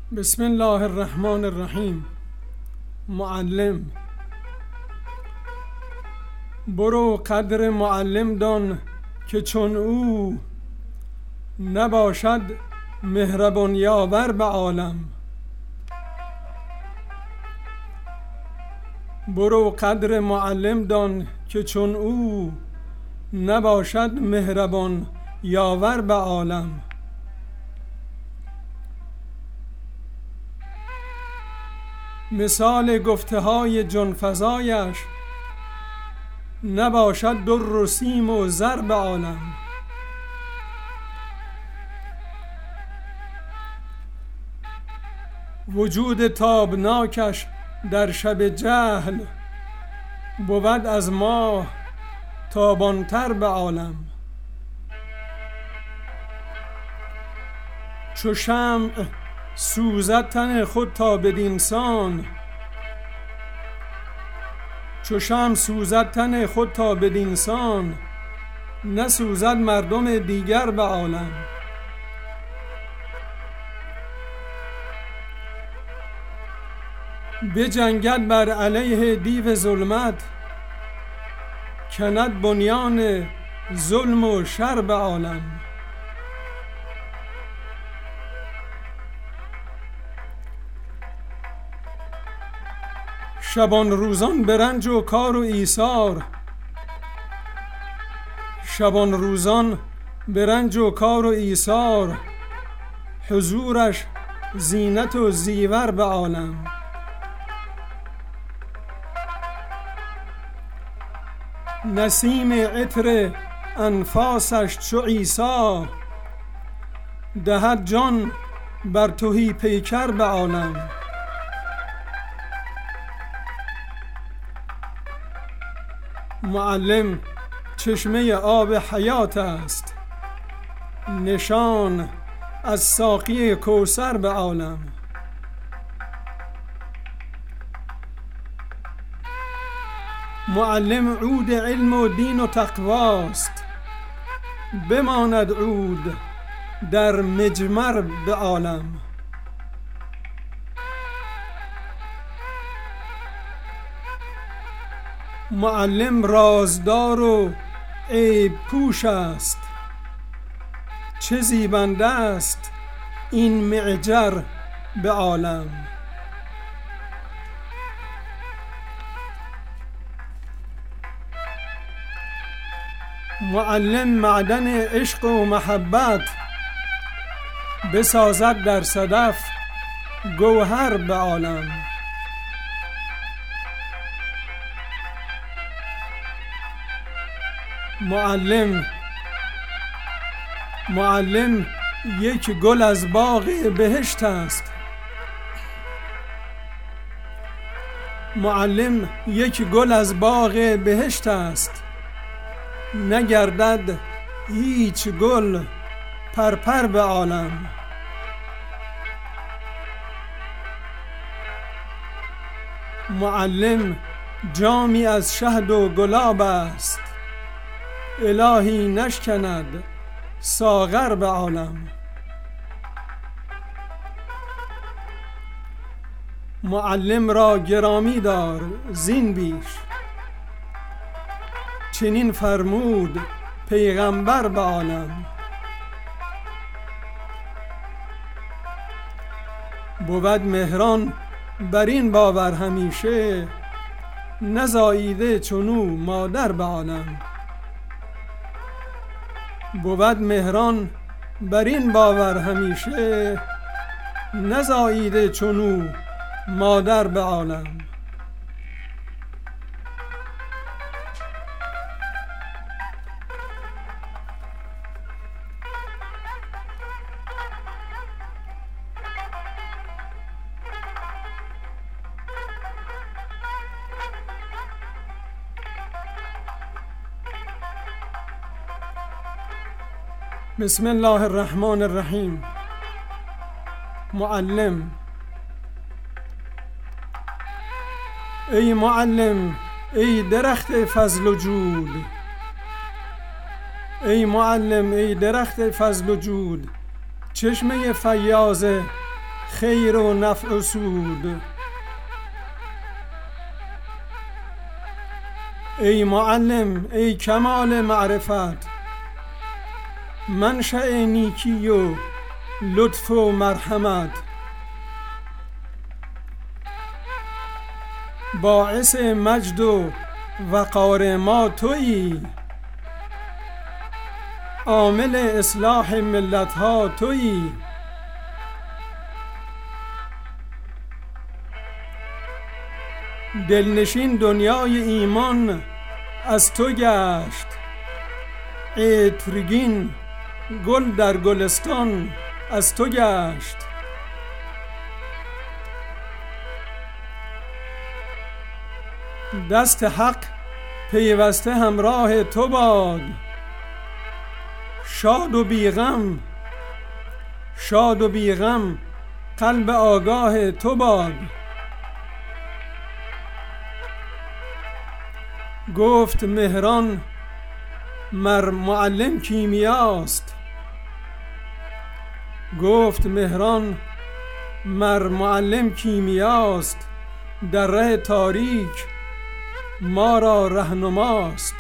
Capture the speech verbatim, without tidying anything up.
بسم الله الرحمن الرحیم. معلم. برو قدر معلم دان که چون او نباشد مهربان یاور به عالم. برو قدر معلم دان که چون او نباشد مهربان یاور به عالم. مثال گفته های جانفزایش نباشد در و سیم و زر به عالم. وجود تابناکش در شب جهل بود از ماه تابانتر به عالم. چو شمع سوزد تن خود تا بدین سان، چو شمع سوزد تن خود تا بدین سان، نسوزد مردم دیگر به عالم. بجنگد بر علیه دیو ظلمت، کند بنیان ظلم و شر به عالم. شبان روزان به رنج و کار و ایثار، شبان روزان به رنج و کار و ایثار، حضورش زینت و زیور به عالم. نسیم عطر انفاسش چو عیسی، دهد جان بر تهی پیکر به عالم. معلم چشمه آب حیات است، نشان از ساقی کوثر به عالم. معلم عود علم و دین و تقواست، بماند عود در مجمر به عالم. معلم رازدار و عیب پوش است، چه زیبنده است این معجر به عالم. معلم معدن عشق و محبت، بسازد در صدف گوهر به عالم. معلم معلم یک گل از باغ بهشت است، معلم یک گل از باغ بهشت است، نگردد هیچ گل پرپر به عالم. معلم جامی از شهد و گلاب است، الهی نشکند ساغر به عالم. معلم را گرامی دار زین بیش، چنین فرمود پیغمبر به عالم. بود مهران بر این باور همیشه، نزاییده چنو مادر به عالم. بود مهران بر این باور همیشه، نزاییده چنو مادر به عالم. بسم الله الرحمن الرحیم. معلم. ای معلم، ای درخت فضل و جود، ای معلم ای درخت فضل و جود، چشمه فیاض خیر و نفع و سود. ای معلم، ای کمال معرفت، منشأ نیکی و لطف و مرحمت، باعث مجد و وقار ما تویی، عامل اصلاح ملت ها تویی. دلنشین دنیای ایمان از تو گشت، عطرگین گل در گلستان از تو گشت. دست حق پیوسته همراه تو باد، شاد و بیغم شاد و بیغم قلب آگاه تو باد. گفت مهران مر معلم کیمیاست، گفت مهران مر معلم کیمیاست، در ره تاریک ما را رهنماست.